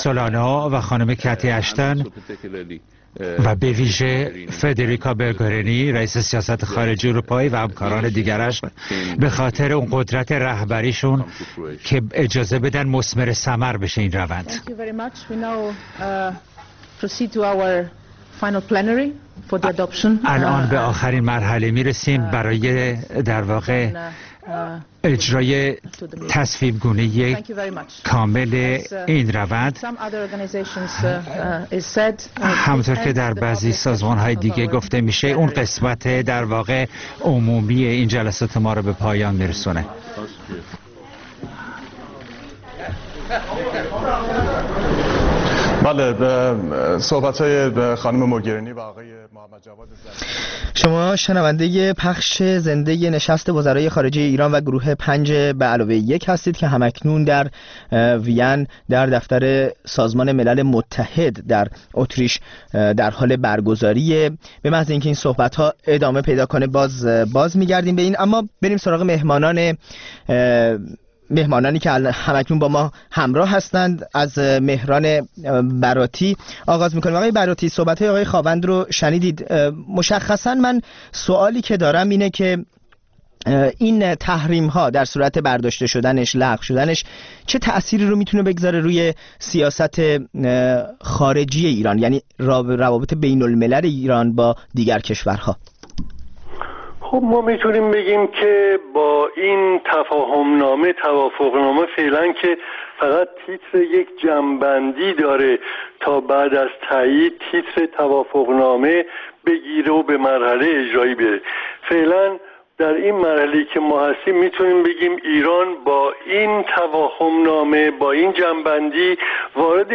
سولانو و خانم کتی اشتن و به ویژه فدریکا برگرینی رئیس سیاست خارجی اروپایی و همکاران دیگرش به خاطر اون قدرت رهبریشون که اجازه بدن مثمر ثمر بشه این روند. الان به آخرین مرحله میرسیم برای در واقع اجرای تصویب گونه کامل این روند. همونطور که در بعضی سازمان‌های دیگه گفته میشه اون قسمت در واقع عمومی این جلسات ما رو به پایان میرسونه. بله، صحبت‌های خانم موگرینی و آقای محمد جواد شما شنونده پخش زنده نشست وزرای خارجه ایران و گروه 5+1 هستید که همکنون در وین در دفتر سازمان ملل متحد در اتریش در حال برگزاریه. به محض اینکه این صحبت‌ها ادامه پیدا کنه باز میگردیم به این، اما بریم سراغ مهمانانی که همکنون با ما همراه هستند. از مهران براتی آغاز میکنیم. آقای براتی، صحبت‌های آقای خاوند رو شنیدید. مشخصاً من سوالی که دارم اینه که این تحریم ها در صورت برداشته شدنش، لغو شدنش، چه تأثیری رو میتونه بگذاره روی سیاست خارجی ایران، یعنی روابط بین الملل ایران با دیگر کشورها؟ خب ما میتونیم بگیم که با این توافقنامه فعلا که فقط تیتر یک جمع‌بندی داره تا بعد از تایید تیتر توافقنامه بگیره و به مرحله اجرایی بره. فعلا در این مرحله که ما هستیم میتونیم بگیم ایران با این توافقنامه، با این جمع‌بندی وارد